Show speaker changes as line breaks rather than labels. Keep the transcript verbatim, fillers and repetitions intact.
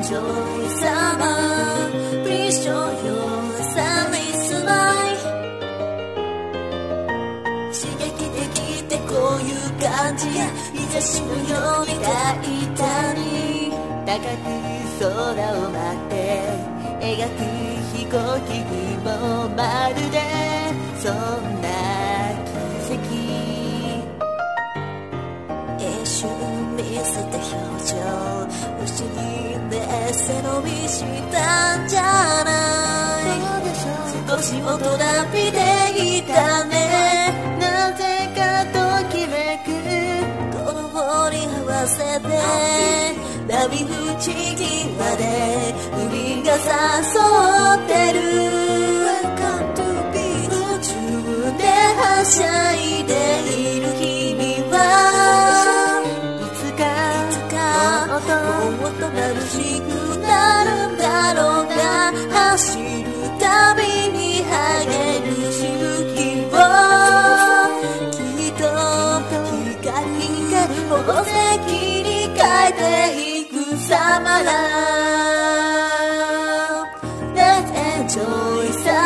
enjoy summer. Please show your sunny smile. 刺激的ってこういう感じ。日差しのように大胆に高く空を舞って描く飛行機にもまるでそんな奇跡。一瞬見せた表情、不思議で背伸びしたんじゃない。少し大人びていたね。なぜかときめく子供に合わせて波打ち際で海が誘ってる。宇宙ではしゃいでいる君はいつかもっと眩しくなるんだろうが、走るたびに励るしぶきをきっと光に宝石に変えていくさまだ。Let's enjoy